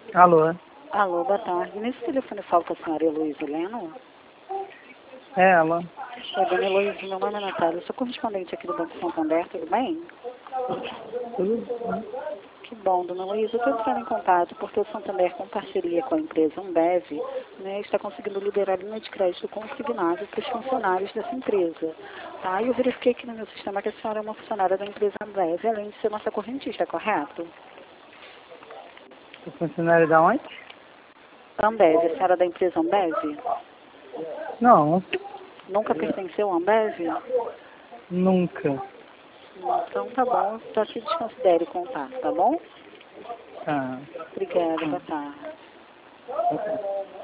Alô? Alô, boa tarde. Nesse telefone falo com a senhora Heloísa Leno. É ela. É, dona Heloísa, meu nome é Natália. Eu sou correspondente aqui do Banco Santander, tudo bem? Tudo? Que bom, dona Heloísa. Eu estou entrando em contato porque o Santander, com parceria com a empresa Ambev, né, está conseguindo liberar linha de crédito consignado para os funcionários dessa empresa. Tá? E eu verifiquei aqui no meu sistema que a senhora é uma funcionária da empresa Ambev, além de ser nossa correntista, correto? O funcionário da onde? Ambev, a senhora é da empresa Ambev? Não, Nunca pertenceu à Ambev? nunca. Então tá bom, só que desconsidere o contato, tá bom? Ah, Obrigada, boa tarde. ok.